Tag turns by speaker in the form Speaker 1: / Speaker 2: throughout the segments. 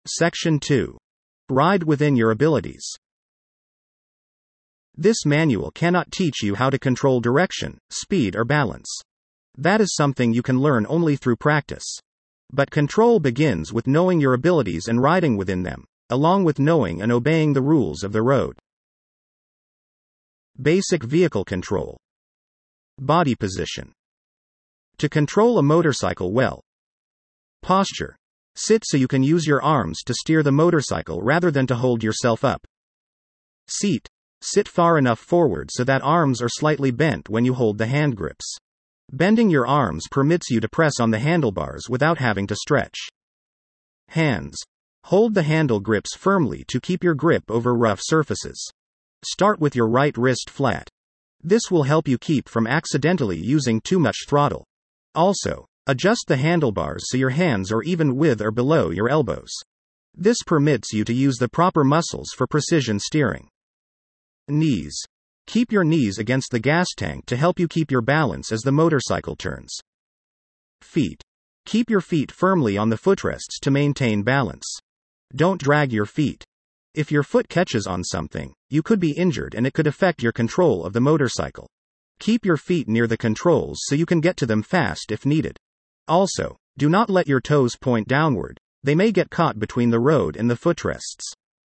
Speaker 1: Section 2. Ride within your abilities. This manual cannot teach you how to control direction, speed, or balance. That is something you can learn only through practice. But control begins with knowing your abilities and riding within them, along with knowing and obeying the rules of the road. Basic vehicle control. Body position. To control a motorcycle well. Posture. Sit so you can use your arms to steer the motorcycle rather than to hold yourself up. Seat. Sit far enough forward so that arms are slightly bent when you hold the hand grips. Bending your arms permits you to press on the handlebars without having to stretch. Hands. Hold the handle grips firmly to keep your grip over rough surfaces. Start with your right wrist flat. This will help you keep from accidentally using too much throttle. Also, adjust the handlebars so your hands are even with or below your elbows. This permits you to use the proper muscles for precision steering. Knees. Keep your knees against the gas tank to help you keep your balance as the motorcycle turns. Feet. Keep your feet firmly on the footrests to maintain balance. Don't drag your feet. If your foot catches on something, you could be injured and it could affect your control of the motorcycle. Keep your feet near the controls so you can get to them fast if needed. Also, do not let your toes point downward, they may get caught between the road and the footrests.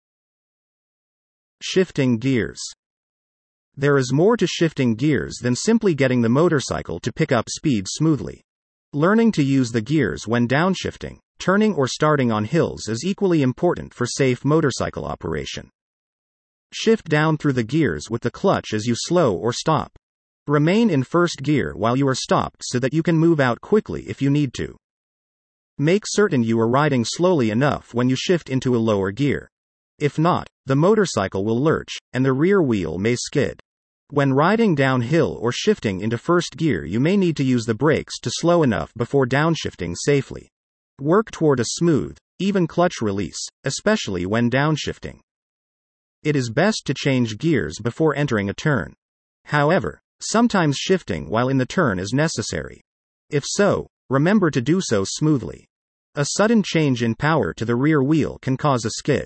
Speaker 1: Shifting gears. There is more to shifting gears than simply getting the motorcycle to pick up speed smoothly. Learning to use the gears when downshifting, turning, or starting on hills is equally important for safe motorcycle operation. Shift down through the gears with the clutch as you slow or stop. Remain in first gear while you are stopped so that you can move out quickly if you need to. Make certain you are riding slowly enough when you shift into a lower gear. If not, the motorcycle will lurch, and the rear wheel may skid. When riding downhill or shifting into first gear, you may need to use the brakes to slow enough before downshifting safely. Work toward a smooth, even clutch release, especially when downshifting. It is best to change gears before entering a turn. However, sometimes shifting while in the turn is necessary. If so, remember to do so smoothly. A sudden change in power to the rear wheel can cause a skid.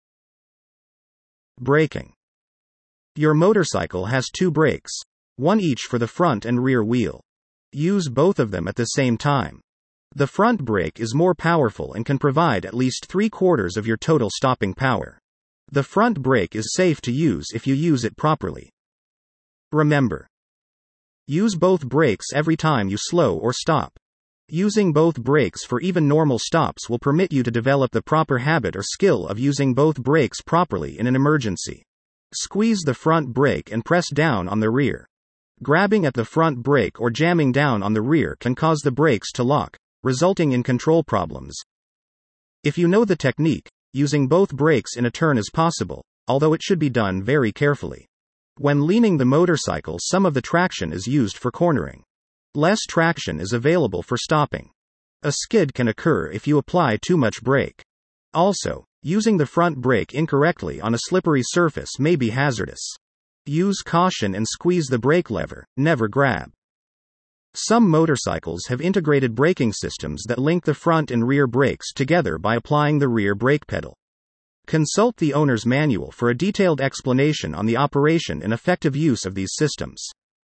Speaker 1: Braking. Your motorcycle has two brakes, one each for the front and rear wheel. Use both of them at the same time. The front brake is more powerful and can provide at least 3/4 of your total stopping power. The front brake is safe to use if you use it properly. Remember, use both brakes every time you slow or stop. Using both brakes for even normal stops will permit you to develop the proper habit or skill of using both brakes properly in an emergency. Squeeze the front brake and press down on the rear. Grabbing at the front brake or jamming down on the rear can cause the brakes to lock, resulting in control problems. If you know the technique, using both brakes in a turn is possible, although it should be done very carefully. When leaning the motorcycle, some of the traction is used for cornering. Less traction is available for stopping. A skid can occur if you apply too much brake. Also, using the front brake incorrectly on a slippery surface may be hazardous. Use caution and squeeze the brake lever, never grab. Some motorcycles have integrated braking systems that link the front and rear brakes together by applying the rear brake pedal. Consult the owner's manual for a detailed explanation on the operation and effective use of these systems.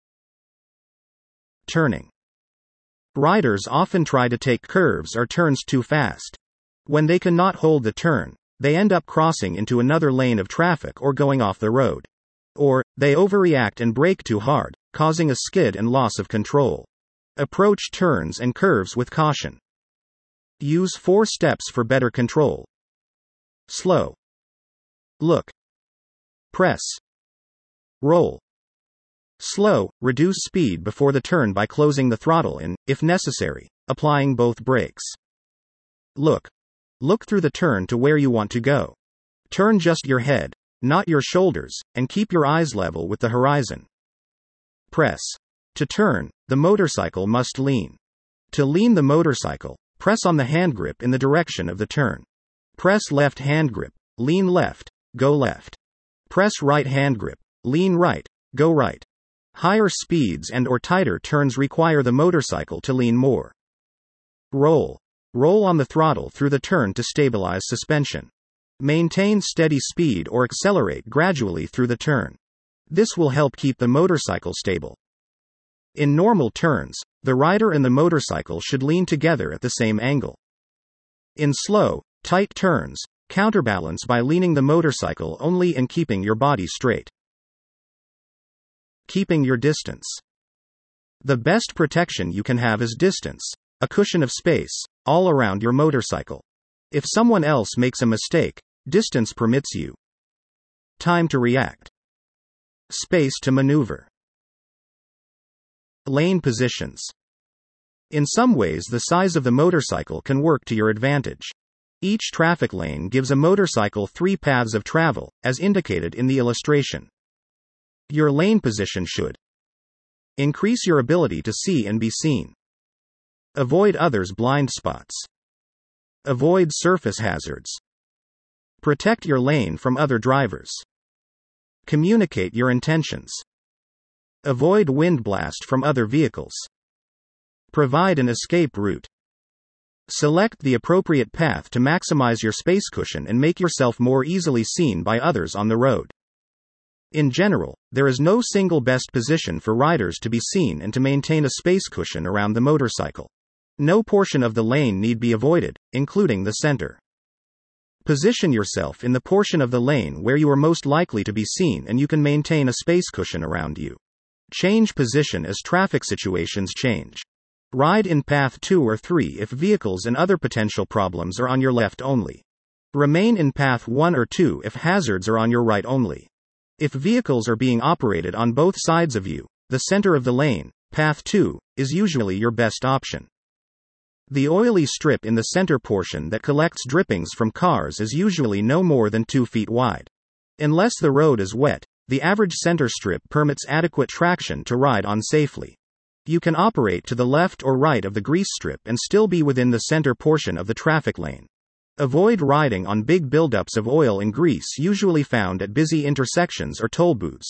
Speaker 1: Turning. Riders often try to take curves or turns too fast. When they cannot hold the turn, they end up crossing into another lane of traffic or going off the road. Or, they overreact and brake too hard, causing a skid and loss of control. Approach turns and curves with caution. Use 4 steps for better control. Slow. Look. Press. Roll. Slow, reduce speed before the turn by closing the throttle and, if necessary, applying both brakes. Look. Look through the turn to where you want to go. Turn just your head, not your shoulders, and keep your eyes level with the horizon. Press. To turn, the motorcycle must lean. To lean the motorcycle, press on the hand grip in the direction of the turn. Press left hand grip, lean left, go left. Press right hand grip, lean right, go right. Higher speeds and or tighter turns require the motorcycle to lean more. Roll. Roll on the throttle through the turn to stabilize suspension. Maintain steady speed or accelerate gradually through the turn. This will help keep the motorcycle stable. In normal turns, the rider and the motorcycle should lean together at the same angle. In slow, tight turns, counterbalance by leaning the motorcycle only and keeping your body straight. Keeping your distance. The best protection you can have is distance, a cushion of space, all around your motorcycle. If someone else makes a mistake, distance permits you time to react, space to maneuver. Lane positions. In some ways, the size of the motorcycle can work to your advantage. Each traffic lane gives a motorcycle 3 paths of travel, as indicated in the illustration. Your lane position should increase your ability to see and be seen. Avoid others' blind spots. Avoid surface hazards. Protect your lane from other drivers. Communicate your intentions. Avoid wind blast from other vehicles. Provide an escape route. Select the appropriate path to maximize your space cushion and make yourself more easily seen by others on the road. In general, there is no single best position for riders to be seen and to maintain a space cushion around the motorcycle. No portion of the lane need be avoided, including the center. Position yourself in the portion of the lane where you are most likely to be seen and you can maintain a space cushion around you. Change position as traffic situations change. Ride in path 2 or 3 if vehicles and other potential problems are on your left only. Remain in path 1 or 2 if hazards are on your right only. If vehicles are being operated on both sides of you, the center of the lane, path 2, is usually your best option. The oily strip in the center portion that collects drippings from cars is usually no more than 2 feet wide. Unless the road is wet, the average center strip permits adequate traction to ride on safely. You can operate to the left or right of the grease strip and still be within the center portion of the traffic lane. Avoid riding on big buildups of oil and grease usually found at busy intersections or toll booths.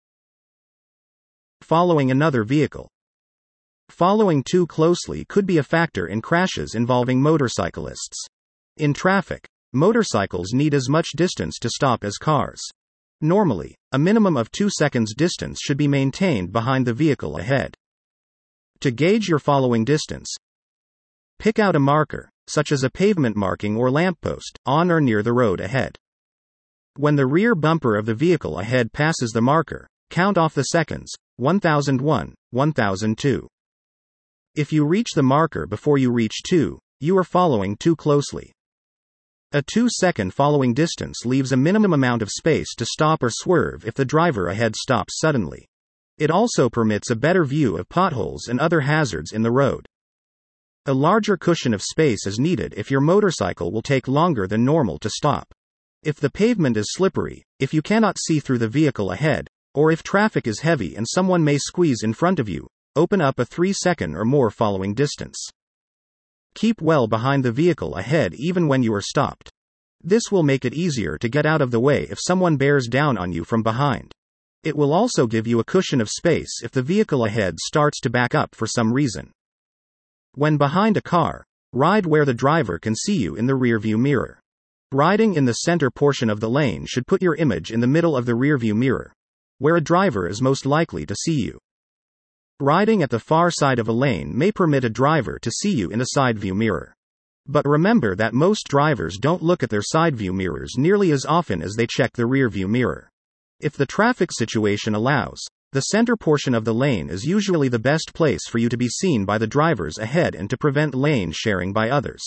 Speaker 1: Following another vehicle. Following too closely could be a factor in crashes involving motorcyclists. In traffic, motorcycles need as much distance to stop as cars. Normally, a minimum of 2 seconds distance should be maintained behind the vehicle ahead. To gauge your following distance, pick out a marker, such as a pavement marking or lamppost, on or near the road ahead. When the rear bumper of the vehicle ahead passes the marker, count off the seconds, 1001, 1002. If you reach the marker before you reach 2, you are following too closely. A 2-second following distance leaves a minimum amount of space to stop or swerve if the driver ahead stops suddenly. It also permits a better view of potholes and other hazards in the road. A larger cushion of space is needed if your motorcycle will take longer than normal to stop. If the pavement is slippery, if you cannot see through the vehicle ahead, or if traffic is heavy and someone may squeeze in front of you, open up a 3-second or more following distance. Keep well behind the vehicle ahead even when you are stopped. This will make it easier to get out of the way if someone bears down on you from behind. It will also give you a cushion of space if the vehicle ahead starts to back up for some reason. When behind a car, ride where the driver can see you in the rearview mirror. Riding in the center portion of the lane should put your image in the middle of the rearview mirror, where a driver is most likely to see you. Riding at the far side of a lane may permit a driver to see you in a side view mirror. But remember that most drivers don't look at their side view mirrors nearly as often as they check the rear view mirror. If the traffic situation allows, the center portion of the lane is usually the best place for you to be seen by the drivers ahead and to prevent lane sharing by others.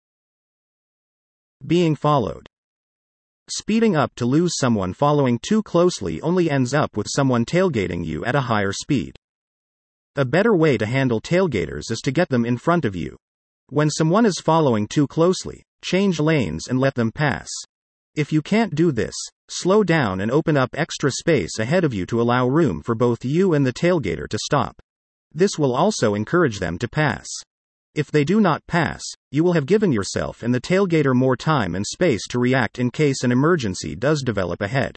Speaker 1: Being followed. Speeding up to lose someone following too closely only ends up with someone tailgating you at a higher speed. A better way to handle tailgaters is to get them in front of you. When someone is following too closely, change lanes and let them pass. If you can't do this, slow down and open up extra space ahead of you to allow room for both you and the tailgater to stop. This will also encourage them to pass. If they do not pass, you will have given yourself and the tailgater more time and space to react in case an emergency does develop ahead.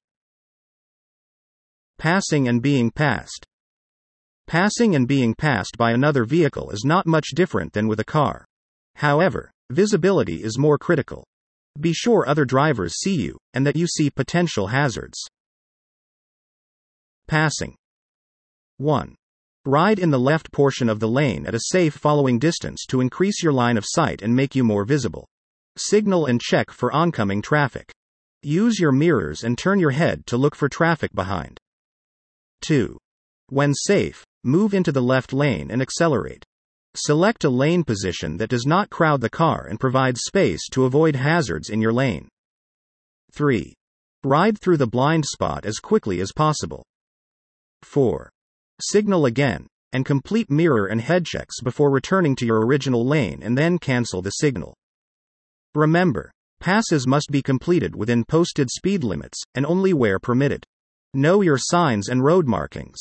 Speaker 1: Passing and being passed. Passing and being passed by another vehicle is not much different than with a car. However, visibility is more critical. Be sure other drivers see you, and that you see potential hazards. Passing. 1. Ride in the left portion of the lane at a safe following distance to increase your line of sight and make you more visible. Signal and check for oncoming traffic. Use your mirrors and turn your head to look for traffic behind. 2. When safe, move into the left lane and accelerate. Select a lane position that does not crowd the car and provides space to avoid hazards in your lane. 3. Ride through the blind spot as quickly as possible. 4. Signal again, and complete mirror and head checks before returning to your original lane and then cancel the signal. Remember, passes must be completed within posted speed limits, and only where permitted. Know your signs and road markings.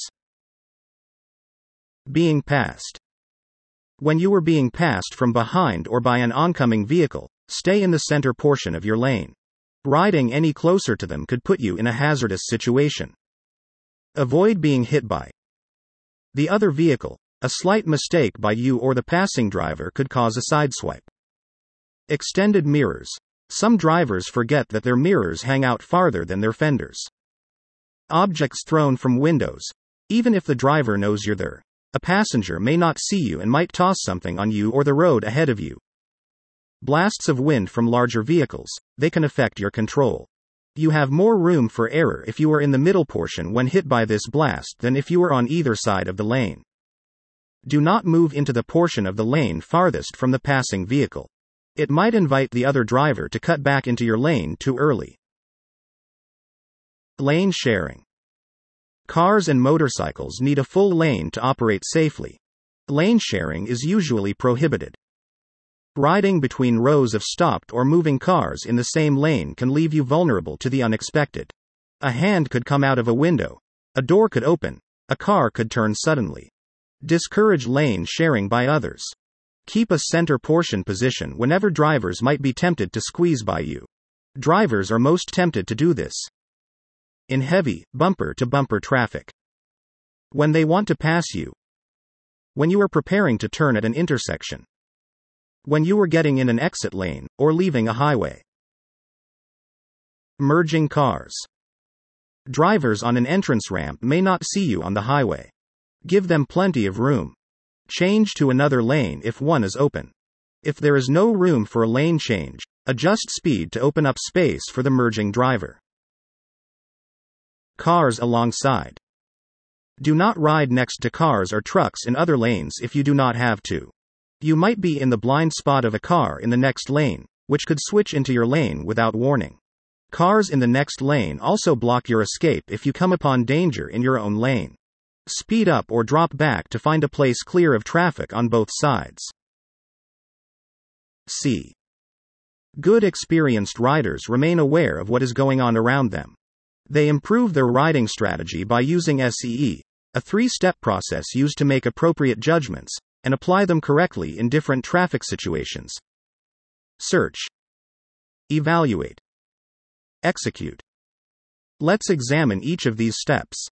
Speaker 1: Being passed. When you are being passed from behind or by an oncoming vehicle, stay in the center portion of your lane. Riding any closer to them could put you in a hazardous situation. Avoid being hit by the other vehicle. A slight mistake by you or the passing driver could cause a sideswipe. Extended mirrors. Some drivers forget that their mirrors hang out farther than their fenders. Objects thrown from windows. Even if the driver knows you're there, a passenger may not see you and might toss something on you or the road ahead of you. Blasts of wind from larger vehicles. They can affect your control. You have more room for error if you are in the middle portion when hit by this blast than if you are on either side of the lane. Do not move into the portion of the lane farthest from the passing vehicle. It might invite the other driver to cut back into your lane too early. Lane sharing. Cars and motorcycles need a full lane to operate safely. Lane sharing is usually prohibited. Riding between rows of stopped or moving cars in the same lane can leave you vulnerable to the unexpected. A hand could come out of a window. A door could open. A car could turn suddenly. Discourage lane sharing by others. Keep a center portion position whenever drivers might be tempted to squeeze by you. Drivers are most tempted to do this in heavy, bumper-to-bumper traffic. When they want to pass you. When you are preparing to turn at an intersection. When you are getting in an exit lane, or leaving a highway. Merging cars. Drivers on an entrance ramp may not see you on the highway. Give them plenty of room. Change to another lane if one is open. If there is no room for a lane change, adjust speed to open up space for the merging driver. Cars alongside. Do not ride next to cars or trucks in other lanes if you do not have to. You might be in the blind spot of a car in the next lane, which could switch into your lane without warning. Cars in the next lane also block your escape if you come upon danger in your own lane. Speed up or drop back to find a place clear of traffic on both sides. C. Good experienced riders remain aware of what is going on around them. They improve their riding strategy by using SEE, a three-step process used to make appropriate judgments, and apply them correctly in different traffic situations. Search. Evaluate. Execute. Let's examine each of these steps.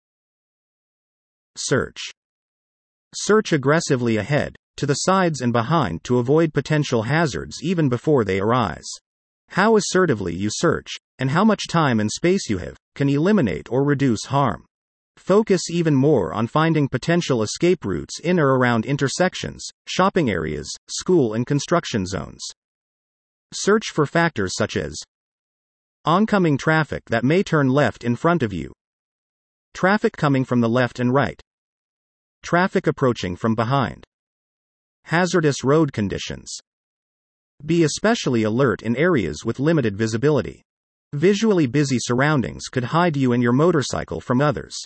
Speaker 1: Search. Search aggressively ahead, to the sides and behind to avoid potential hazards even before they arise. How assertively you search, and how much time and space you have, can eliminate or reduce harm. Focus even more on finding potential escape routes in or around intersections, shopping areas, school and construction zones. Search for factors such as oncoming traffic that may turn left in front of you, traffic coming from the left and right, traffic approaching from behind, hazardous road conditions. Be especially alert in areas with limited visibility. Visually busy surroundings could hide you and your motorcycle from others.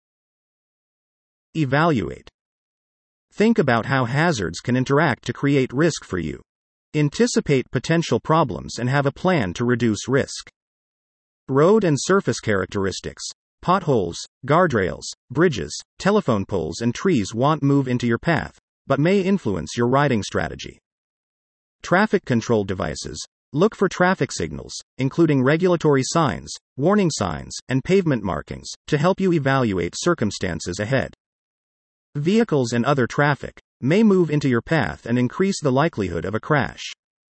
Speaker 1: Evaluate. Think about how hazards can interact to create risk for you. Anticipate potential problems and have a plan to reduce risk. Road and surface characteristics. Potholes, guardrails, bridges, telephone poles and trees won't move into your path, but may influence your riding strategy. Traffic control devices. Look for traffic signals, including regulatory signs, warning signs, and pavement markings, to help you evaluate circumstances ahead. Vehicles and other traffic may move into your path and increase the likelihood of a crash.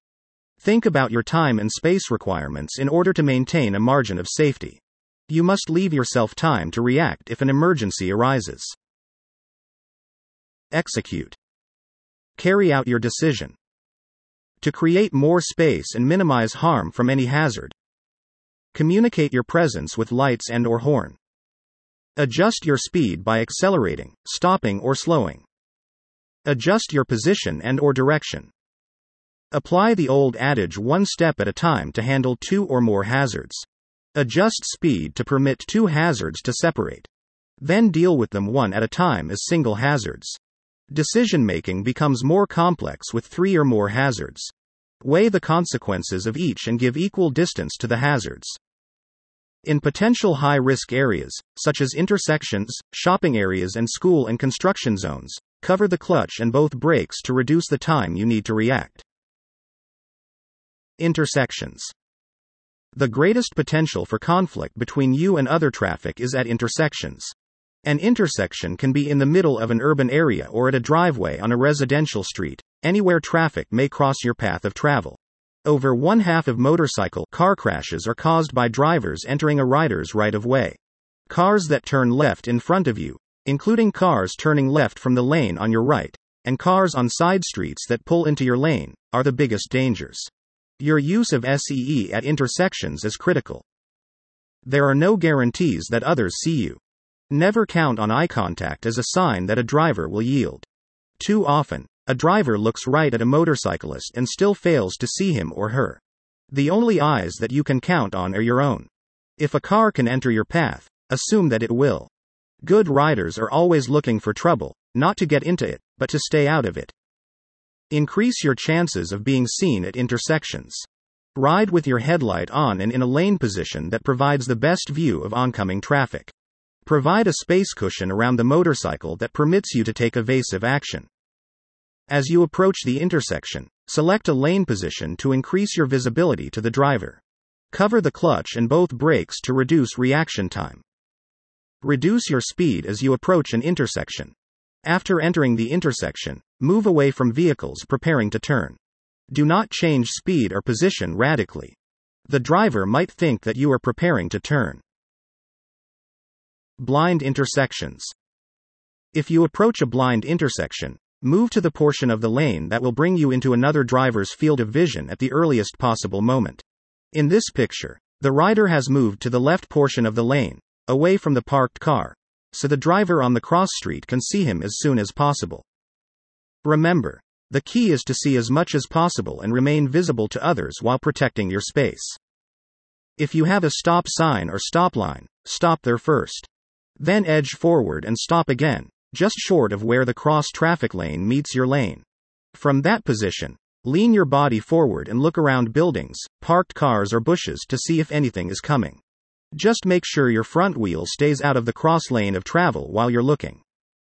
Speaker 1: Think about your time and space requirements in order to maintain a margin of safety. You must leave yourself time to react if an emergency arises. Execute. Carry out your decision. To create more space and minimize harm from any hazard. Communicate your presence with lights and/or horn. Adjust your speed by accelerating, stopping, or slowing. Adjust your position and/or direction. Apply the old adage one step at a time to handle two or more hazards. Adjust speed to permit two hazards to separate. Then deal with them one at a time as single hazards. Decision-making becomes more complex with three or more hazards. Weigh the consequences of each and give equal distance to the hazards. In potential high-risk areas, such as intersections, shopping areas, and school and construction zones, cover the clutch and both brakes to reduce the time you need to react. Intersections. The greatest potential for conflict between you and other traffic is at intersections. An intersection can be in the middle of an urban area or at a driveway on a residential street, anywhere traffic may cross your path of travel. Over one-half of motorcycle car crashes are caused by drivers entering a rider's right-of-way. Cars that turn left in front of you, including cars turning left from the lane on your right, and cars on side streets that pull into your lane, are the biggest dangers. Your use of SEE at intersections is critical. There are no guarantees that others see you. Never count on eye contact as a sign that a driver will yield. Too often, a driver looks right at a motorcyclist and still fails to see him or her. The only eyes that you can count on are your own. If a car can enter your path, assume that it will. Good riders are always looking for trouble, not to get into it, but to stay out of it. Increase your chances of being seen at intersections. Ride with your headlight on and in a lane position that provides the best view of oncoming traffic. Provide a space cushion around the motorcycle that permits you to take evasive action. As you approach the intersection, select a lane position to increase your visibility to the driver. Cover the clutch and both brakes to reduce reaction time. Reduce your speed as you approach an intersection. After entering the intersection, move away from vehicles preparing to turn. Do not change speed or position radically. The driver might think that you are preparing to turn. Blind intersections. If you approach a blind intersection, move to the portion of the lane that will bring you into another driver's field of vision at the earliest possible moment. In this picture, the rider has moved to the left portion of the lane, away from the parked car, so the driver on the cross street can see him as soon as possible. Remember, the key is to see as much as possible and remain visible to others while protecting your space. If you have a stop sign or stop line, stop there first. Then edge forward and stop again, just short of where the cross traffic lane meets your lane. From that position, lean your body forward and look around buildings, parked cars or bushes to see if anything is coming. Just make sure your front wheel stays out of the cross lane of travel while you're looking.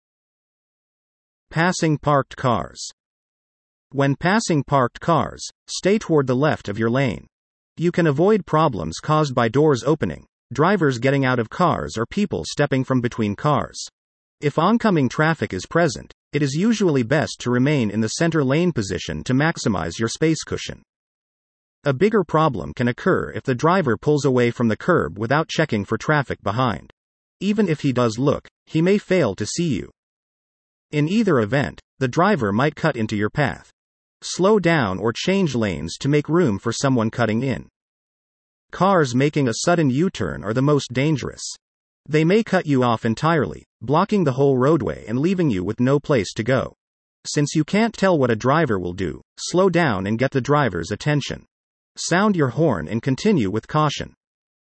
Speaker 1: Passing parked cars. When passing parked cars, stay toward the left of your lane. You can avoid problems caused by doors opening, drivers getting out of cars, or people stepping from between cars. If oncoming traffic is present, it is usually best to remain in the center lane position to maximize your space cushion. A bigger problem can occur if the driver pulls away from the curb without checking for traffic behind. Even if he does look, he may fail to see you. In either event, the driver might cut into your path. Slow down or change lanes to make room for someone cutting in. Cars making a sudden U-turn are the most dangerous. They may cut you off entirely, blocking the whole roadway and leaving you with no place to go. Since you can't tell what a driver will do, slow down and get the driver's attention. Sound your horn and continue with caution.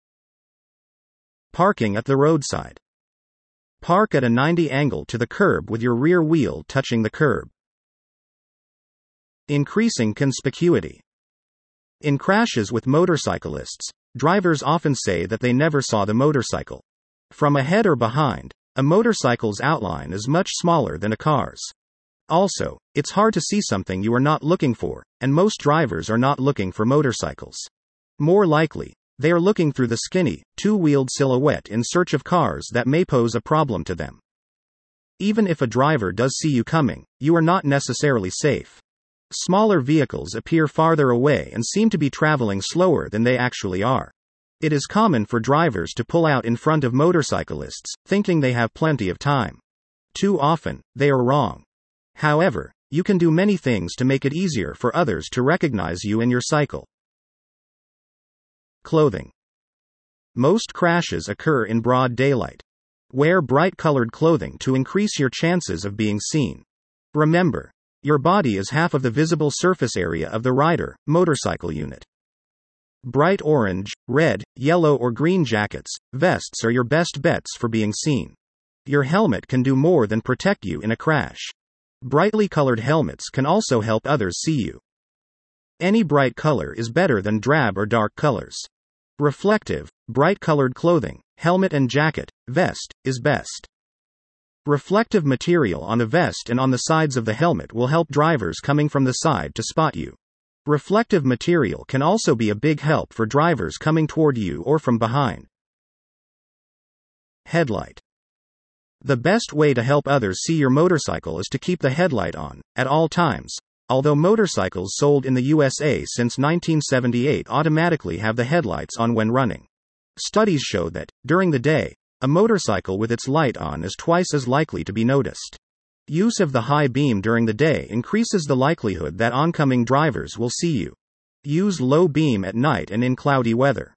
Speaker 1: Parking at the roadside. Park at a 90 angle to the curb with your rear wheel touching the curb. Increasing conspicuity. In crashes with motorcyclists, drivers often say that they never saw the motorcycle. From ahead or behind, a motorcycle's outline is much smaller than a car's. Also, it's hard to see something you are not looking for, and most drivers are not looking for motorcycles. More likely, they are looking through the skinny, two-wheeled silhouette in search of cars that may pose a problem to them. Even if a driver does see you coming, you are not necessarily safe. Smaller vehicles appear farther away and seem to be traveling slower than they actually are. It is common for drivers to pull out in front of motorcyclists, thinking they have plenty of time. Too often, they are wrong. However, you can do many things to make it easier for others to recognize you and your cycle. Clothing. Most crashes occur in broad daylight. Wear bright-colored clothing to increase your chances of being seen. Remember, your body is half of the visible surface area of the rider, motorcycle unit. Bright orange, red, yellow or green jackets, vests are your best bets for being seen. Your helmet can do more than protect you in a crash. Brightly colored helmets can also help others see you. Any bright color is better than drab or dark colors. Reflective, bright-colored clothing, helmet and jacket, vest, is best. Reflective material on the vest and on the sides of the helmet will help drivers coming from the side to spot you. Reflective material can also be a big help for drivers coming toward you or from behind. Headlight. The best way to help others see your motorcycle is to keep the headlight on, at all times. Although motorcycles sold in the USA since 1978 automatically have the headlights on when running. Studies show that, during the day, a motorcycle with its light on is twice as likely to be noticed. Use of the high beam during the day increases the likelihood that oncoming drivers will see you. Use low beam at night and in cloudy weather.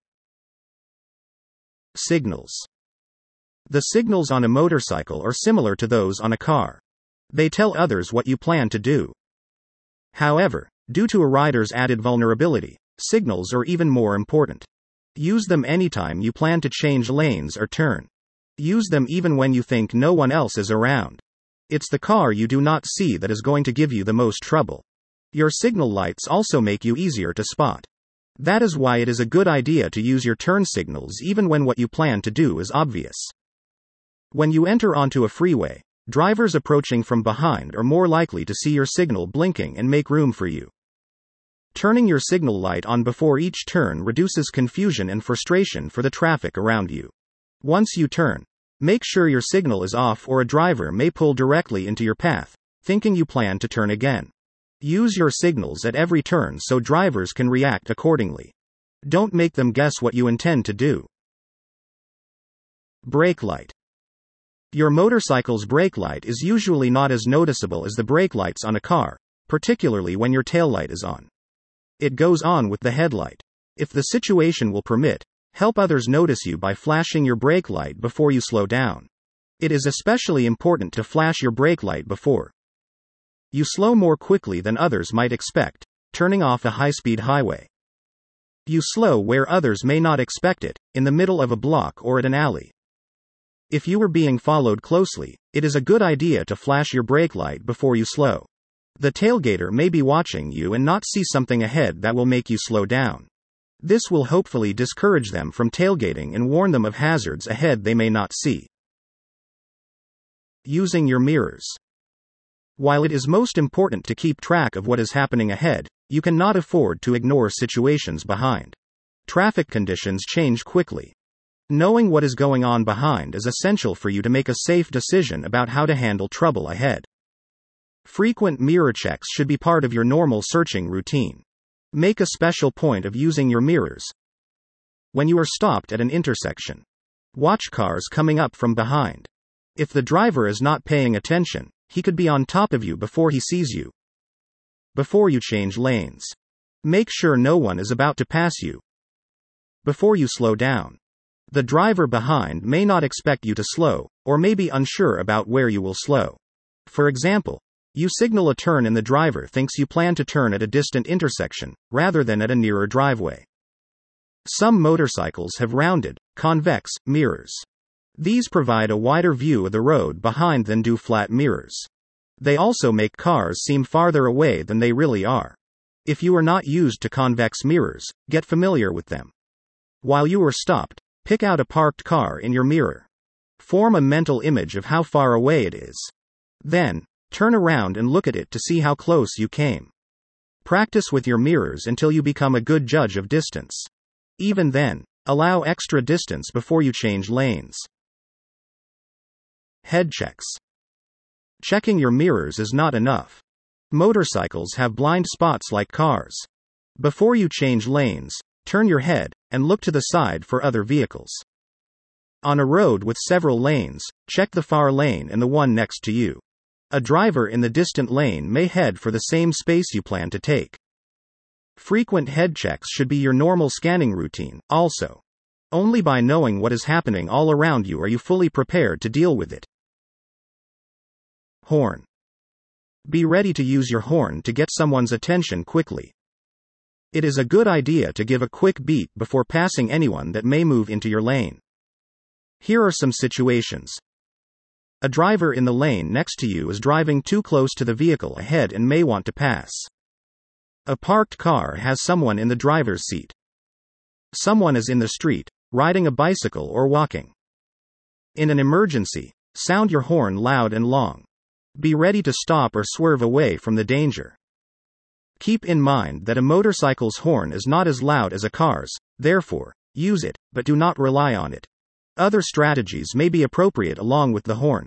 Speaker 1: Signals. The signals on a motorcycle are similar to those on a car. They tell others what you plan to do. However, due to a rider's added vulnerability, signals are even more important. Use them anytime you plan to change lanes or turn. Use them even when you think no one else is around. It's the car you do not see that is going to give you the most trouble. Your signal lights also make you easier to spot. That is why it is a good idea to use your turn signals even when what you plan to do is obvious. When you enter onto a freeway, drivers approaching from behind are more likely to see your signal blinking and make room for you. Turning your signal light on before each turn reduces confusion and frustration for the traffic around you. Once you turn, make sure your signal is off or a driver may pull directly into your path, thinking you plan to turn again. Use your signals at every turn so drivers can react accordingly. Don't make them guess what you intend to do. Brake light. Your motorcycle's brake light is usually not as noticeable as the brake lights on a car, particularly when your taillight is on. It goes on with the headlight. If the situation will permit, help others notice you by flashing your brake light before you slow down. It is especially important to flash your brake light before you slow more quickly than others might expect, turning off a high-speed highway. You slow where others may not expect it, in the middle of a block or at an alley. If you are being followed closely, it is a good idea to flash your brake light before you slow. The tailgater may be watching you and not see something ahead that will make you slow down. This will hopefully discourage them from tailgating and warn them of hazards ahead they may not see. Using your mirrors. While it is most important to keep track of what is happening ahead, you cannot afford to ignore situations behind. Traffic conditions change quickly. Knowing what is going on behind is essential for you to make a safe decision about how to handle trouble ahead. Frequent mirror checks should be part of your normal searching routine. Make a special point of using your mirrors when you are stopped at an intersection. Watch cars coming up from behind. If the driver is not paying attention, he could be on top of you before he sees you. Before you change lanes, make sure no one is about to pass you. Before you slow down, the driver behind may not expect you to slow, or may be unsure about where you will slow. For example, you signal a turn and the driver thinks you plan to turn at a distant intersection, rather than at a nearer driveway. Some motorcycles have rounded, convex, mirrors. These provide a wider view of the road behind than do flat mirrors. They also make cars seem farther away than they really are. If you are not used to convex mirrors, get familiar with them. While you are stopped, pick out a parked car in your mirror. Form a mental image of how far away it is. Then, turn around and look at it to see how close you came. Practice with your mirrors until you become a good judge of distance. Even then, allow extra distance before you change lanes. Head checks. Checking your mirrors is not enough. Motorcycles have blind spots like cars. Before you change lanes, turn your head and look to the side for other vehicles. On a road with several lanes, check the far lane and the one next to you. A driver in the distant lane may head for the same space you plan to take. Frequent head checks should be your normal scanning routine, also. Only by knowing what is happening all around you are you fully prepared to deal with it. Horn. Be ready to use your horn to get someone's attention quickly. It is a good idea to give a quick beep before passing anyone that may move into your lane. Here are some situations. A driver in the lane next to you is driving too close to the vehicle ahead and may want to pass. A parked car has someone in the driver's seat. Someone is in the street, riding a bicycle or walking. In an emergency, sound your horn loud and long. Be ready to stop or swerve away from the danger. Keep in mind that a motorcycle's horn is not as loud as a car's, therefore, use it, but do not rely on it. Other strategies may be appropriate along with the horn.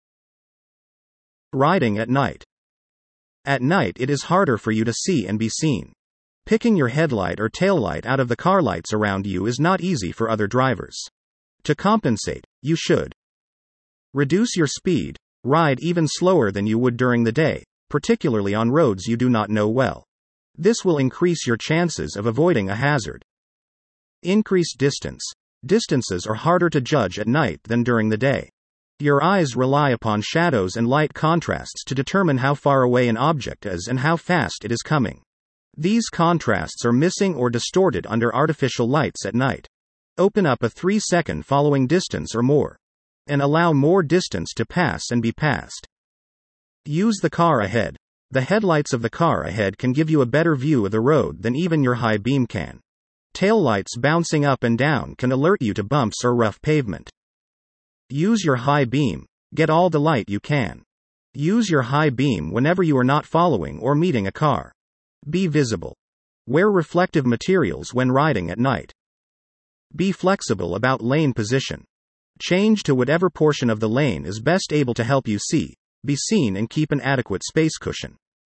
Speaker 1: Riding at night. At night it is harder for you to see and be seen. Picking your headlight or taillight out of the car lights around you is not easy for other drivers. To compensate, you should reduce your speed, ride even slower than you would during the day, particularly on roads you do not know well. This will increase your chances of avoiding a hazard. Increase distance. Distances are harder to judge at night than during the day. Your eyes rely upon shadows and light contrasts to determine how far away an object is and how fast it is coming. These contrasts are missing or distorted under artificial lights at night. Open up a 3-second following distance or more, and allow more distance to pass and be passed. Use the car ahead. The headlights of the car ahead can give you a better view of the road than even your high beam can. Taillights bouncing up and down can alert you to bumps or rough pavement. Use your high beam. Get all the light you can. Use your high beam whenever you are not following or meeting a car. Be visible. Wear reflective materials when riding at night. Be flexible about lane position. Change to whatever portion of the lane is best able to help you see, be seen and keep an adequate space cushion.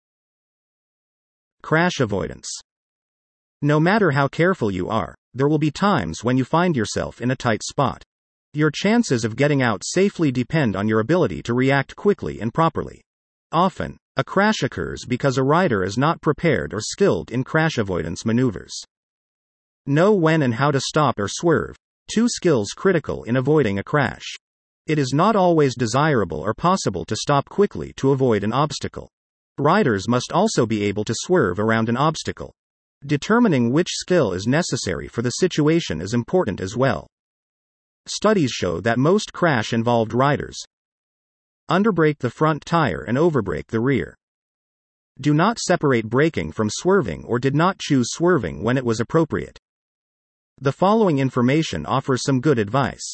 Speaker 1: Crash avoidance. No matter how careful you are, there will be times when you find yourself in a tight spot. Your chances of getting out safely depend on your ability to react quickly and properly. Often, a crash occurs because a rider is not prepared or skilled in crash avoidance maneuvers. Know when and how to stop or swerve, two skills critical in avoiding a crash. It is not always desirable or possible to stop quickly to avoid an obstacle. Riders must also be able to swerve around an obstacle. Determining which skill is necessary for the situation is important as well. Studies show that most crash-involved riders underbrake the front tire and overbrake the rear. Do not separate braking from swerving or did not choose swerving when it was appropriate. The following information offers some good advice.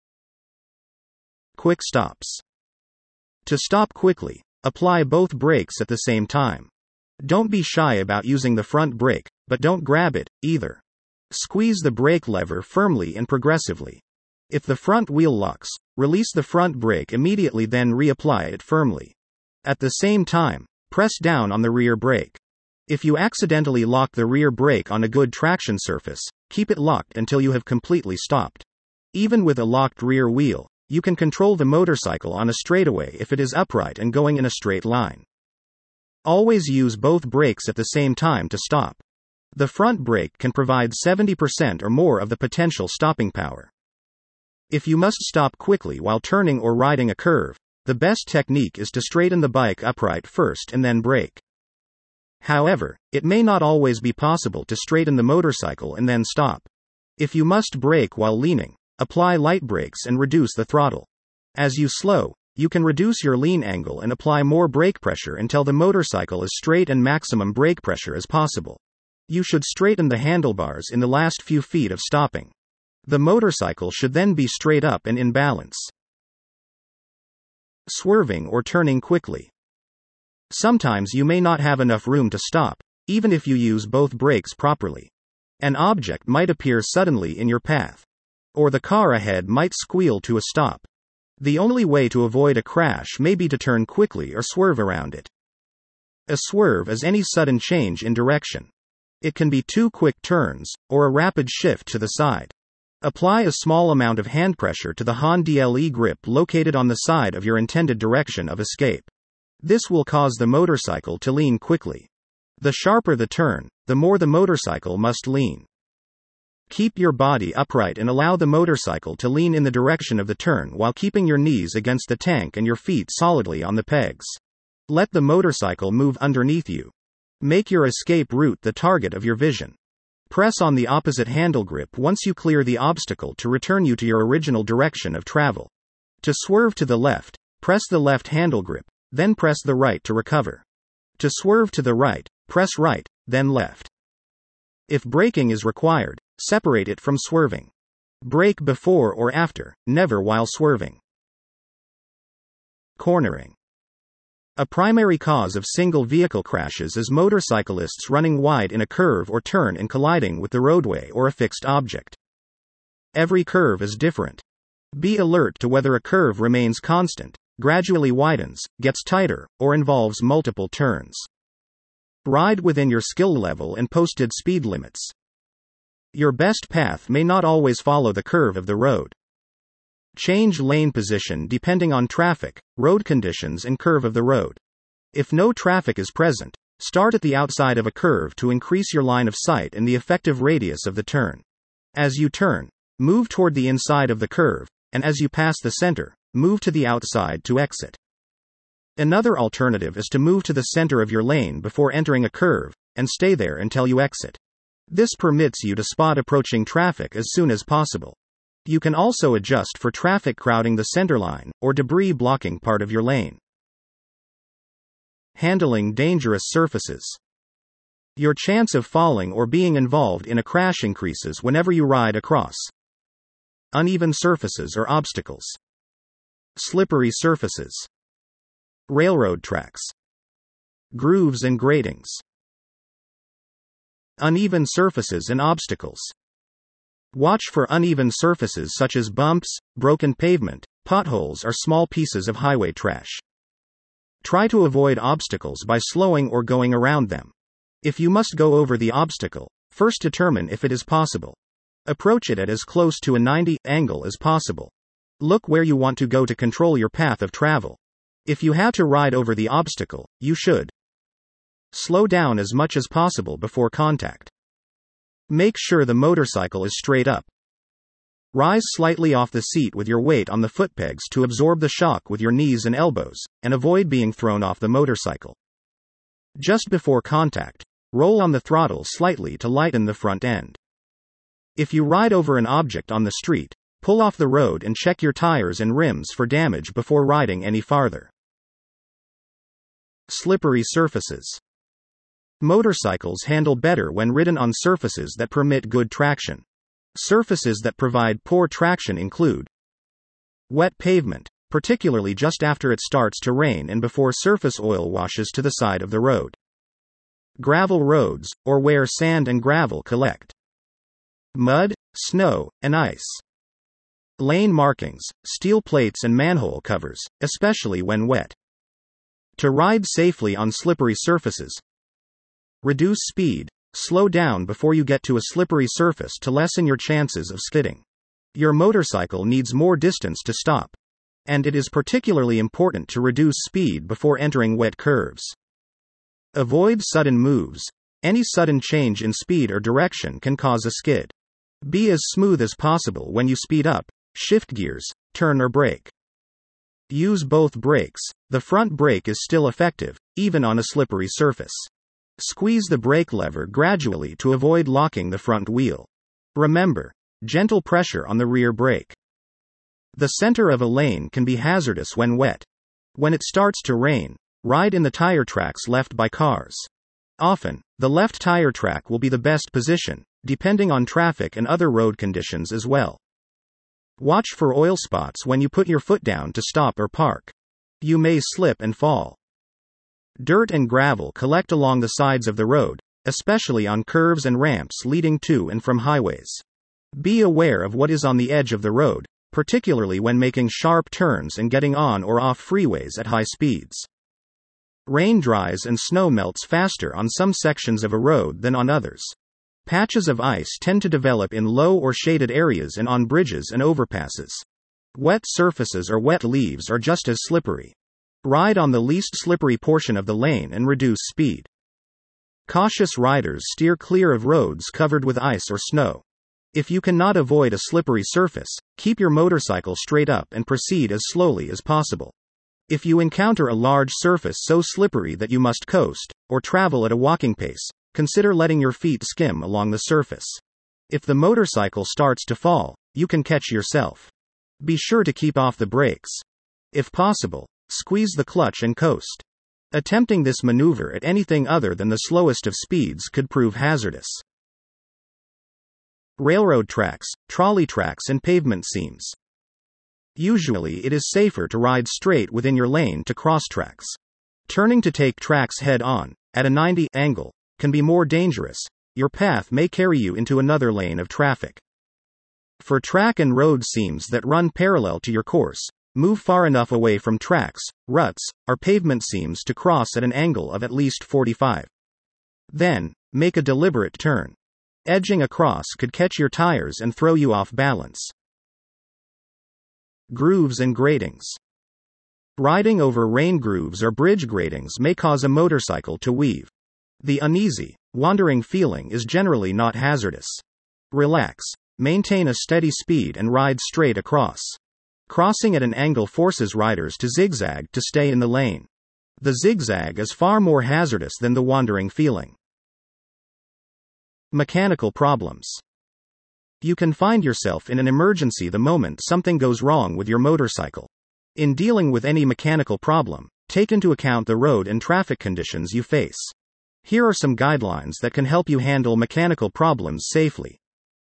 Speaker 1: Quick stops. To stop quickly, apply both brakes at the same time. Don't be shy about using the front brake, but don't grab it, either. Squeeze the brake lever firmly and progressively. If the front wheel locks, release the front brake immediately, then reapply it firmly. At the same time, press down on the rear brake. If you accidentally lock the rear brake on a good traction surface, keep it locked until you have completely stopped. Even with a locked rear wheel, you can control the motorcycle on a straightaway if it is upright and going in a straight line. Always use both brakes at the same time to stop. The front brake can provide 70% or more of the potential stopping power. If you must stop quickly while turning or riding a curve, the best technique is to straighten the bike upright first and then brake. However, it may not always be possible to straighten the motorcycle and then stop. If you must brake while leaning, apply light brakes and reduce the throttle. As you slow, you can reduce your lean angle and apply more brake pressure until the motorcycle is straight and maximum brake pressure as possible. You should straighten the handlebars in the last few feet of stopping. The motorcycle should then be straight up and in balance. Swerving or turning quickly. Sometimes you may not have enough room to stop, even if you use both brakes properly. An object might appear suddenly in your path, or the car ahead might squeal to a stop. The only way to avoid a crash may be to turn quickly or swerve around it. A swerve is any sudden change in direction. It can be 2 quick turns, or a rapid shift to the side. Apply a small amount of hand pressure to the HANDLE grip located on the side of your intended direction of escape. This will cause the motorcycle to lean quickly. The sharper the turn, the more the motorcycle must lean. Keep your body upright and allow the motorcycle to lean in the direction of the turn while keeping your knees against the tank and your feet solidly on the pegs. Let the motorcycle move underneath you. Make your escape route the target of your vision. Press on the opposite handle grip once you clear the obstacle to return you to your original direction of travel. To swerve to the left, press the left handle grip, then press the right to recover. To swerve to the right, press right, then left. If braking is required, separate it from swerving. Brake before or after, never while swerving. Cornering. A primary cause of single vehicle crashes is motorcyclists running wide in a curve or turn and colliding with the roadway or a fixed object. Every curve is different. Be alert to whether a curve remains constant, gradually widens, gets tighter, or involves multiple turns. Ride within your skill level and posted speed limits. Your best path may not always follow the curve of the road. Change lane position depending on traffic, road conditions, and curve of the road. If no traffic is present, start at the outside of a curve to increase your line of sight and the effective radius of the turn. As you turn, move toward the inside of the curve, and as you pass the center, move to the outside to exit. Another alternative is to move to the center of your lane before entering a curve, and stay there until you exit. This permits you to spot approaching traffic as soon as possible. You can also adjust for traffic crowding the center line, or debris blocking part of your lane. Handling dangerous surfaces. Your chance of falling or being involved in a crash increases whenever you ride across uneven surfaces or obstacles. Slippery surfaces. Railroad tracks. Grooves and gratings. Uneven surfaces and obstacles. Watch for uneven surfaces such as bumps, broken pavement, potholes, or small pieces of highway trash. Try to avoid obstacles by slowing or going around them. If you must go over the obstacle, first determine if it is possible. Approach it at as close to a 90 angle as possible. Look where you want to go to control your path of travel. If you have to ride over the obstacle, you should slow down as much as possible before contact. Make sure the motorcycle is straight up. Rise slightly off the seat with your weight on the foot pegs to absorb the shock with your knees and elbows, and avoid being thrown off the motorcycle. Just before contact, roll on the throttle slightly to lighten the front end. If you ride over an object on the street, pull off the road and check your tires and rims for damage before riding any farther. Slippery surfaces. Motorcycles handle better when ridden on surfaces that permit good traction. Surfaces that provide poor traction include wet pavement, particularly just after it starts to rain and before surface oil washes to the side of the road. Gravel roads, or where sand and gravel collect. Mud, snow, and ice. Lane markings, steel plates, and manhole covers, especially when wet. To ride safely on slippery surfaces, reduce speed. Slow down before you get to a slippery surface to lessen your chances of skidding. Your motorcycle needs more distance to stop. And it is particularly important to reduce speed before entering wet curves. Avoid sudden moves. Any sudden change in speed or direction can cause a skid. Be as smooth as possible when you speed up, shift gears, turn or brake. Use both brakes. The front brake is still effective, even on a slippery surface. Squeeze the brake lever gradually to avoid locking the front wheel. Remember, gentle pressure on the rear brake. The center of a lane can be hazardous when wet. When it starts to rain, ride in the tire tracks left by cars. Often, the left tire track will be the best position, depending on traffic and other road conditions as well. Watch for oil spots when you put your foot down to stop or park. You may slip and fall. Dirt and gravel collect along the sides of the road, especially on curves and ramps leading to and from highways. Be aware of what is on the edge of the road, particularly when making sharp turns and getting on or off freeways at high speeds. Rain dries and snow melts faster on some sections of a road than on others. Patches of ice tend to develop in low or shaded areas and on bridges and overpasses. Wet surfaces or wet leaves are just as slippery. Ride on the least slippery portion of the lane and reduce speed. Cautious riders steer clear of roads covered with ice or snow. If you cannot avoid a slippery surface, keep your motorcycle straight up and proceed as slowly as possible. If you encounter a large surface so slippery that you must coast, or travel at a walking pace, consider letting your feet skim along the surface. If the motorcycle starts to fall, you can catch yourself. Be sure to keep off the brakes. If possible, squeeze the clutch and coast. Attempting this maneuver at anything other than the slowest of speeds could prove hazardous. Railroad tracks, trolley tracks, and pavement seams. Usually it is safer to ride straight within your lane to cross tracks. Turning to take tracks head on, at a 90 angle, can be more dangerous. Your path may carry you into another lane of traffic. For track and road seams that run parallel to your course, move far enough away from tracks, ruts, or pavement seams to cross at an angle of at least 45. Then, make a deliberate turn. Edging across could catch your tires and throw you off balance. Grooves and gratings. Riding over rain grooves or bridge gratings may cause a motorcycle to weave. The uneasy, wandering feeling is generally not hazardous. Relax, maintain a steady speed and ride straight across. Crossing at an angle forces riders to zigzag to stay in the lane. The zigzag is far more hazardous than the wandering feeling. Mechanical problems. You can find yourself in an emergency the moment something goes wrong with your motorcycle. In dealing with any mechanical problem, take into account the road and traffic conditions you face. Here are some guidelines that can help you handle mechanical problems safely.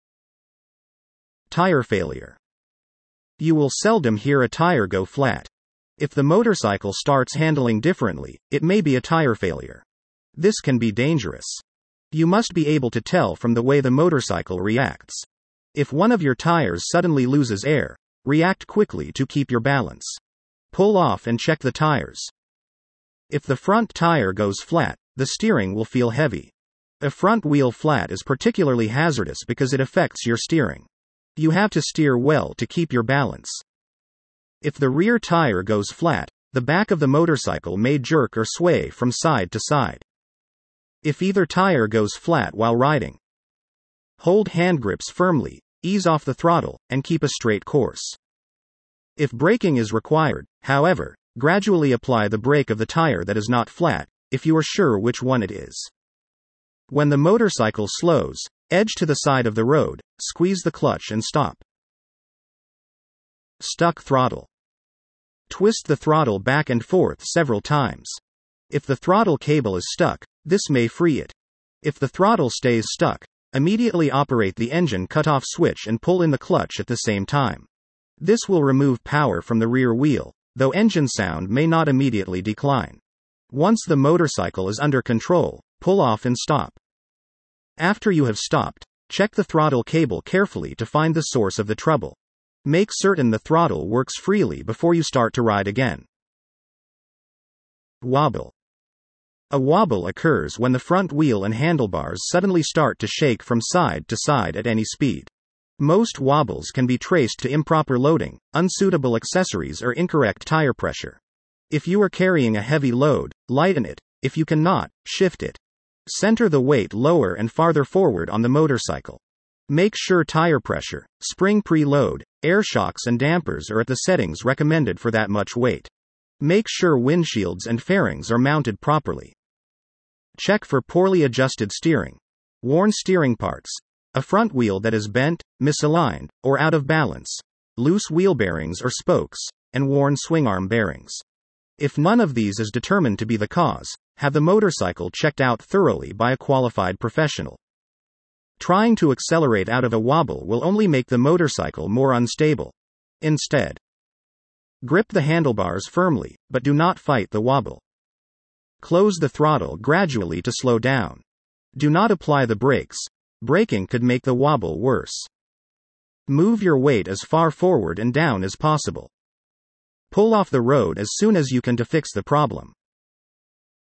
Speaker 1: Tire failure. You will seldom hear a tire go flat. If the motorcycle starts handling differently, it may be a tire failure. This can be dangerous. You must be able to tell from the way the motorcycle reacts. If one of your tires suddenly loses air, react quickly to keep your balance. Pull off and check the tires. If the front tire goes flat, the steering will feel heavy. A front wheel flat is particularly hazardous because it affects your steering. You have to steer well to keep your balance. If the rear tire goes flat, the back of the motorcycle may jerk or sway from side to side. If either tire goes flat while riding, hold hand grips firmly, ease off the throttle, and keep a straight course. If braking is required, however, gradually apply the brake of the tire that is not flat, if you are sure which one it is. When the motorcycle slows, edge to the side of the road, squeeze the clutch and stop. Stuck throttle. Twist the throttle back and forth several times. If the throttle cable is stuck, this may free it. If the throttle stays stuck, immediately operate the engine cutoff switch and pull in the clutch at the same time. This will remove power from the rear wheel, though engine sound may not immediately decline. Once the motorcycle is under control, pull off and stop. After you have stopped, check the throttle cable carefully to find the source of the trouble. Make certain the throttle works freely before you start to ride again. Wobble. A wobble occurs when the front wheel and handlebars suddenly start to shake from side to side at any speed. Most wobbles can be traced to improper loading, unsuitable accessories, or incorrect tire pressure. If you are carrying a heavy load, lighten it. If you cannot, shift it. Center the weight lower and farther forward on the motorcycle. Make sure tire pressure, spring preload, air shocks, and dampers are at the settings recommended for that much weight. Make sure windshields and fairings are mounted properly. Check for poorly adjusted steering, worn steering parts, a front wheel that is bent, misaligned, or out of balance, loose wheel bearings or spokes, and worn swing arm bearings. If none of these is determined to be the cause, have the motorcycle checked out thoroughly by a qualified professional. Trying to accelerate out of a wobble will only make the motorcycle more unstable. Instead, grip the handlebars firmly, but do not fight the wobble. Close the throttle gradually to slow down. Do not apply the brakes. Braking could make the wobble worse. Move your weight as far forward and down as possible. Pull off the road as soon as you can to fix the problem.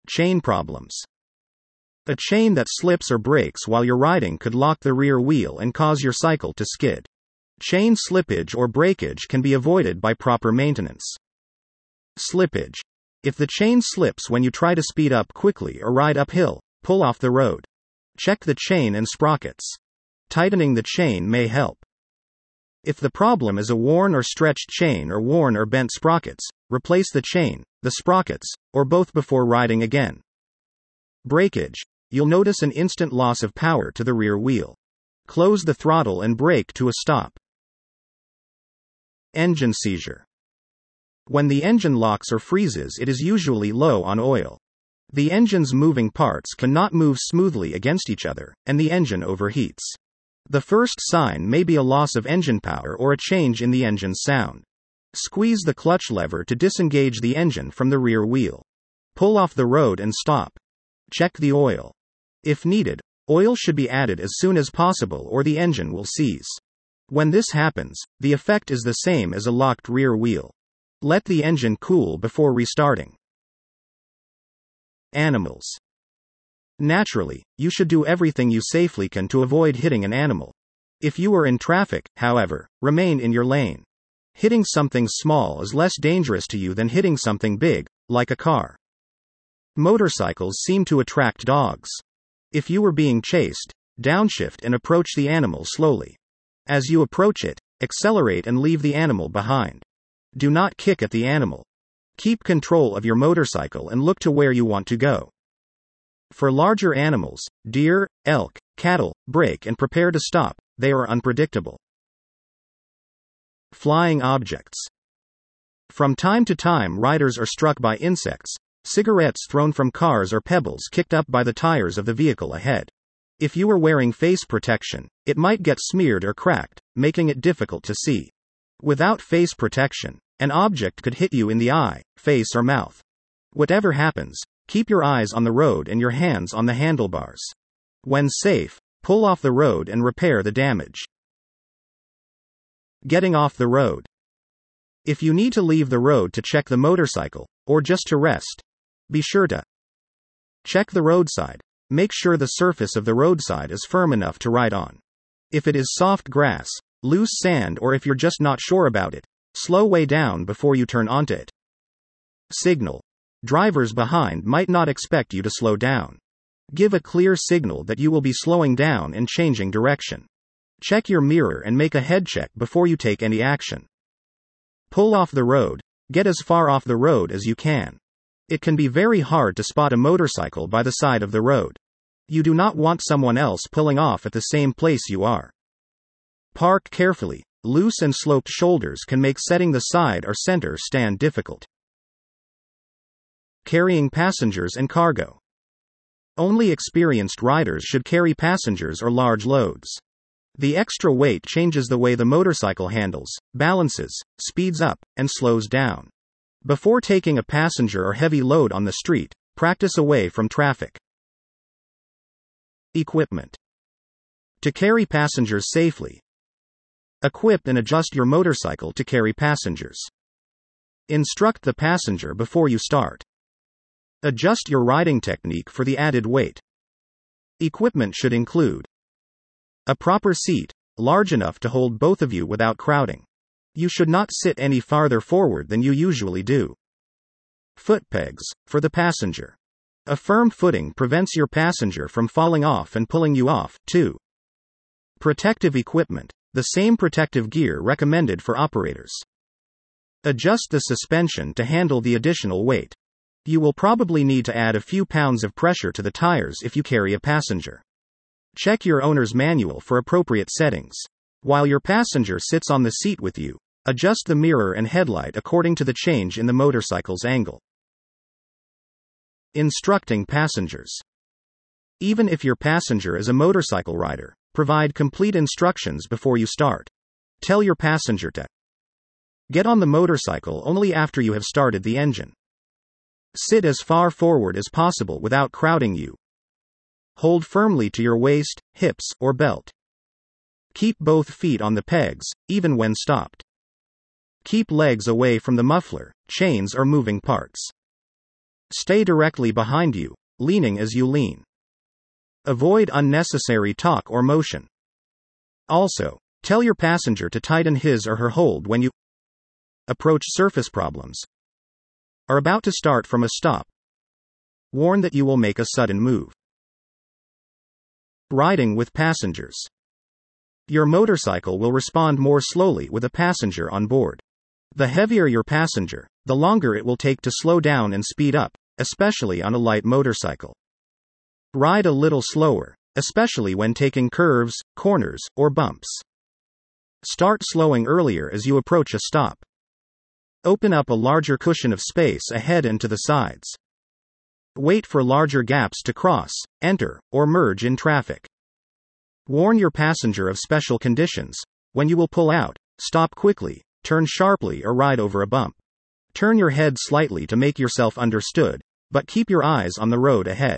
Speaker 1: Chain problems. A chain that slips or breaks while you're riding could lock the rear wheel and cause your cycle to skid. Chain slippage or breakage can be avoided by proper maintenance. Slippage. If the chain slips when you try to speed up quickly or ride uphill, pull off the road. Check the chain and sprockets. Tightening the chain may help. If the problem is a worn or stretched chain or worn or bent sprockets, replace the chain, the sprockets, or both before riding again. Breakage. You'll notice an instant loss of power to the rear wheel. Close the throttle and brake to a stop. Engine seizure. When the engine locks or freezes, it is usually low on oil. The engine's moving parts cannot move smoothly against each other, and the engine overheats. The first sign may be a loss of engine power or a change in the engine's sound. Squeeze the clutch lever to disengage the engine from the rear wheel. Pull off the road and stop. Check the oil. If needed, oil should be added as soon as possible or the engine will seize. When this happens, the effect is the same as a locked rear wheel. Let the engine cool before restarting. Animals. Naturally, you should do everything you safely can to avoid hitting an animal. If you are in traffic, however, remain in your lane. Hitting something small is less dangerous to you than hitting something big, like a car. Motorcycles seem to attract dogs. If you are being chased, downshift and approach the animal slowly. As you approach it, accelerate and leave the animal behind. Do not kick at the animal. Keep control of your motorcycle and look to where you want to go. For larger animals, deer, elk, cattle, brake and prepare to stop. They are unpredictable. Flying objects. From time to time, riders are struck by insects, cigarettes thrown from cars, or pebbles kicked up by the tires of the vehicle ahead. If you are wearing face protection, it might get smeared or cracked, making it difficult to see. Without face protection, an object could hit you in the eye, face, or mouth. Whatever happens, keep your eyes on the road and your hands on the handlebars. When safe, pull off the road and repair the damage. Getting off the road. If you need to leave the road to check the motorcycle, or just to rest, be sure to check the roadside. Make sure the surface of the roadside is firm enough to ride on. If it is soft grass, loose sand, or if you're just not sure about it, slow way down before you turn onto it. Signal. Drivers behind might not expect you to slow down. Give a clear signal that you will be slowing down and changing direction. Check your mirror and make a head check before you take any action. Pull off the road. Get as far off the road as you can. It can be very hard to spot a motorcycle by the side of the road. You do not want someone else pulling off at the same place you are. Park carefully. Loose and sloped shoulders can make setting the side or center stand difficult. Carrying passengers and cargo. Only experienced riders should carry passengers or large loads. The extra weight changes the way the motorcycle handles, balances, speeds up, and slows down. Before taking a passenger or heavy load on the street, practice away from traffic. Equipment. To carry passengers safely, equip and adjust your motorcycle to carry passengers. Instruct the passenger before you start. Adjust your riding technique for the added weight. Equipment should include a proper seat, large enough to hold both of you without crowding. You should not sit any farther forward than you usually do. Foot pegs, for the passenger. A firm footing prevents your passenger from falling off and pulling you off, too. Protective equipment, the same protective gear recommended for operators. Adjust the suspension to handle the additional weight. You will probably need to add a few pounds of pressure to the tires if you carry a passenger. Check your owner's manual for appropriate settings. While your passenger sits on the seat with you, adjust the mirror and headlight according to the change in the motorcycle's angle. Instructing passengers. Even if your passenger is a motorcycle rider, provide complete instructions before you start. Tell your passenger to get on the motorcycle only after you have started the engine. Sit as far forward as possible without crowding you. Hold firmly to your waist, hips, or belt. Keep both feet on the pegs, even when stopped. Keep legs away from the muffler, chains, or moving parts. Stay directly behind you, leaning as you lean. Avoid unnecessary talk or motion. Also, tell your passenger to tighten his or her hold when you approach surface problems. Are about to start from a stop. Warn that you will make a sudden move. Riding with passengers. Your motorcycle will respond more slowly with a passenger on board. The heavier your passenger, the longer it will take to slow down and speed up, especially on a light motorcycle. Ride a little slower, especially when taking curves, corners, or bumps. Start slowing earlier as you approach a stop. Open up a larger cushion of space ahead and to the sides. Wait for larger gaps to cross, enter, or merge in traffic. Warn your passenger of special conditions. When you will pull out, stop quickly, turn sharply or ride over a bump. Turn your head slightly to make yourself understood, but keep your eyes on the road ahead.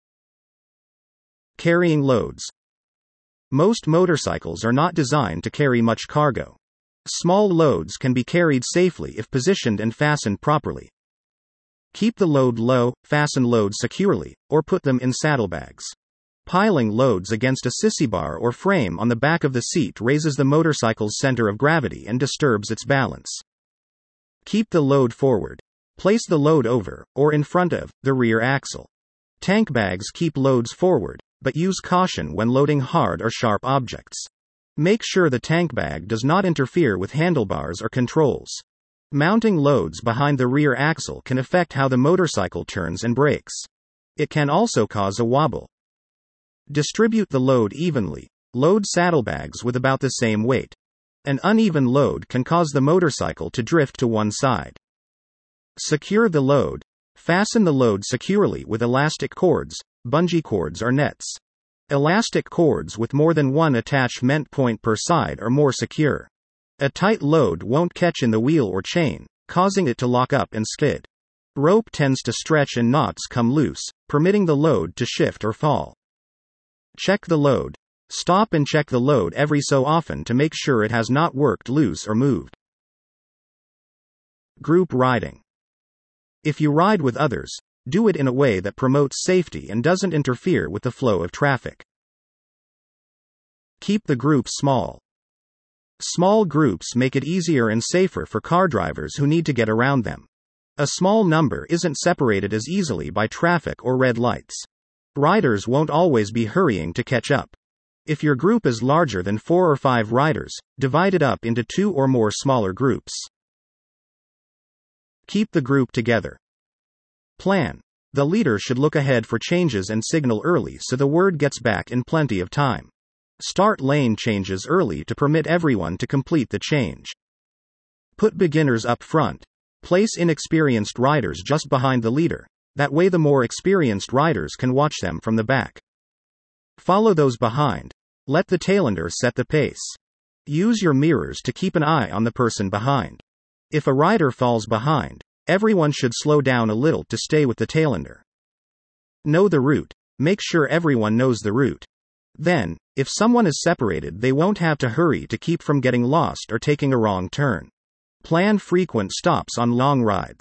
Speaker 1: Carrying loads. Most motorcycles are not designed to carry much cargo. Small loads can be carried safely if positioned and fastened properly. Keep the load low, fasten loads securely, or put them in saddlebags. Piling loads against a sissy bar or frame on the back of the seat raises the motorcycle's center of gravity and disturbs its balance. Keep the load forward. Place the load over, or in front of, the rear axle. Tank bags keep loads forward, but use caution when loading hard or sharp objects. Make sure the tank bag does not interfere with handlebars or controls. Mounting loads behind the rear axle can affect how the motorcycle turns and brakes. It can also cause a wobble. Distribute the load evenly. Load saddlebags with about the same weight. An uneven load can cause the motorcycle to drift to one side. Secure the load. Fasten the load securely with elastic cords, bungee cords or nets. Elastic cords with more than one attachment point per side are more secure. A tight load won't catch in the wheel or chain, causing it to lock up and skid. Rope tends to stretch and knots come loose, permitting the load to shift or fall. Check the load. Stop and check the load every so often to make sure it has not worked loose or moved. Group riding. If you ride with others, do it in a way that promotes safety and doesn't interfere with the flow of traffic. Keep the group small. Small groups make it easier and safer for car drivers who need to get around them. A small number isn't separated as easily by traffic or red lights. Riders won't always be hurrying to catch up. If your group is larger than 4 or 5 riders, divide it up into 2 or more smaller groups. Keep the group together. Plan. The leader should look ahead for changes and signal early so the word gets back in plenty of time. Start lane changes early to permit everyone to complete the change. Put beginners up front. Place inexperienced riders just behind the leader. That way the more experienced riders can watch them from the back. Follow those behind. Let the tailender set the pace. Use your mirrors to keep an eye on the person behind. If a rider falls behind, everyone should slow down a little to stay with the tailender. Know the route. Make sure everyone knows the route. Then, if someone is separated, they won't have to hurry to keep from getting lost or taking a wrong turn. Plan frequent stops on long rides.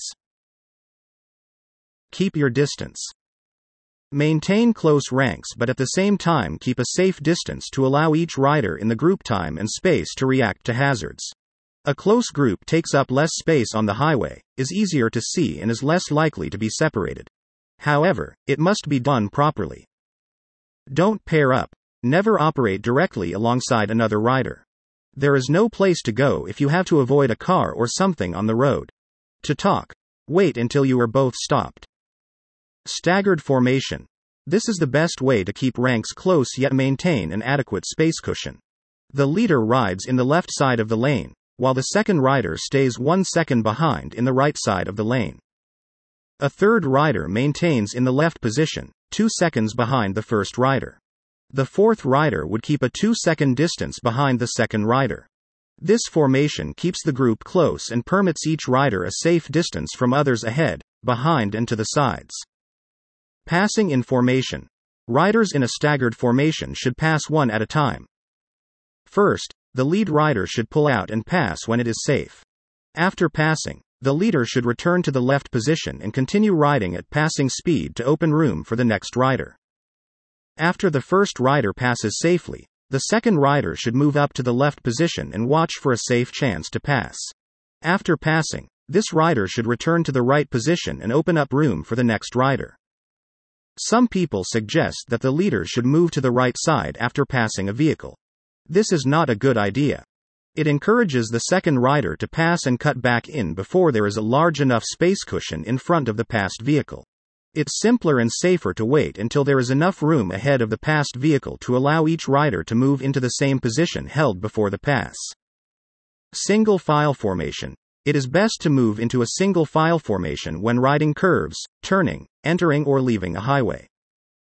Speaker 1: Keep your distance. Maintain close ranks, but at the same time keep a safe distance to allow each rider in the group time and space to react to hazards. A close group takes up less space on the highway, is easier to see and is less likely to be separated. However, it must be done properly. Don't pair up. Never operate directly alongside another rider. There is no place to go if you have to avoid a car or something on the road. To talk, wait until you are both stopped. Staggered formation. This is the best way to keep ranks close yet maintain an adequate space cushion. The leader rides in the left side of the lane, while the second rider stays 1 second behind in the right side of the lane. A third rider maintains in the left position, 2 seconds behind the first rider. The fourth rider would keep a 2-second distance behind the second rider. This formation keeps the group close and permits each rider a safe distance from others ahead, behind and to the sides. Passing in formation. Riders in a staggered formation should pass one at a time. First, the lead rider should pull out and pass when it is safe. After passing, the leader should return to the left position and continue riding at passing speed to open room for the next rider. After the first rider passes safely, the second rider should move up to the left position and watch for a safe chance to pass. After passing, this rider should return to the right position and open up room for the next rider. Some people suggest that the leader should move to the right side after passing a vehicle. This is not a good idea. It encourages the second rider to pass and cut back in before there is a large enough space cushion in front of the passed vehicle. It's simpler and safer to wait until there is enough room ahead of the passed vehicle to allow each rider to move into the same position held before the pass. Single file formation. It is best to move into a single file formation when riding curves, turning, entering or leaving a highway.